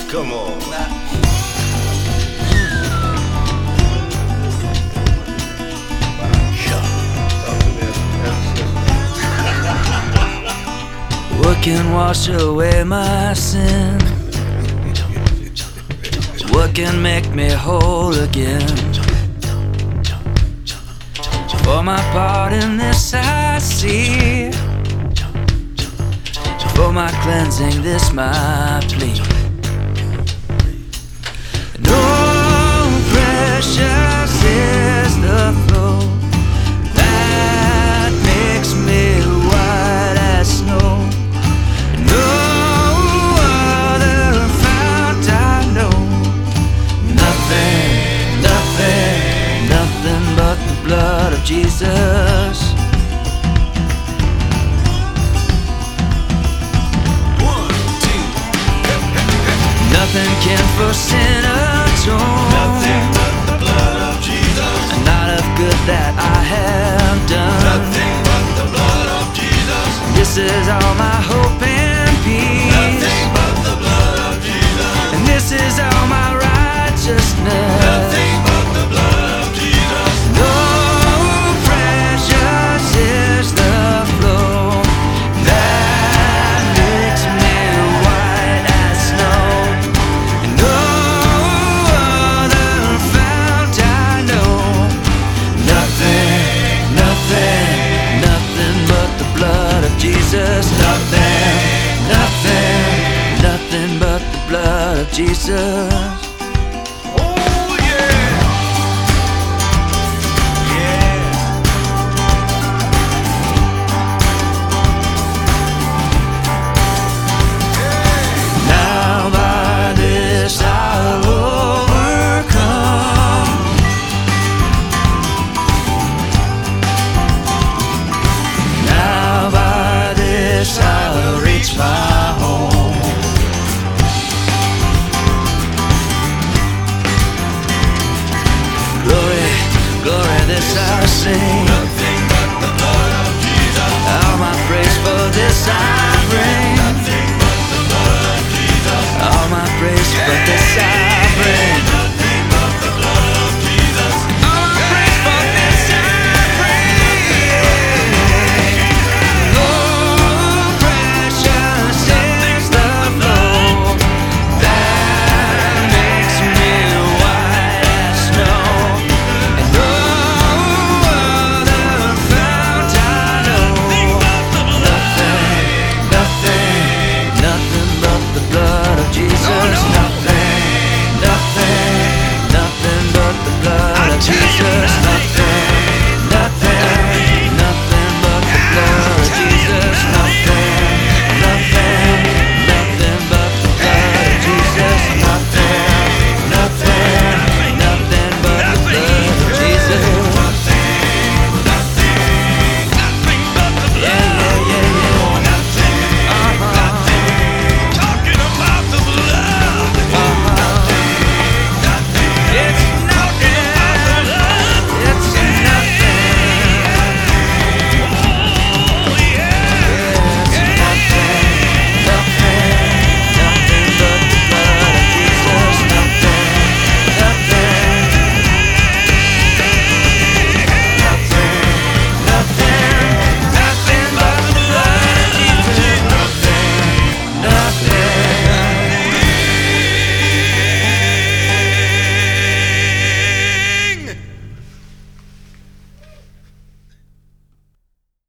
Come on. What can wash away my sin? What can make me whole again? For my part in this I see, for my cleansing this my plea. No precious is the flow that makes me white as snow. No other fount I know. Nothing, nothing, nothing but the blood of Jesus. Nothing can for sin atone. Nothing but the blood of Jesus. And not of good that I have done. Nothing but the blood of Jesus. This is all my hope and peace. Nothing but the blood of Jesus. And this is all my righteousness. Nothing but the blood of Jesus. No precious is the flow that makes me white as snow. No other fount I know. Nothing, nothing, nothing but the blood of Jesus. Nothing, nothing, nothing but the blood of Jesus. Glory, this I sing. Nothing but the blood of Jesus. All my praise for this I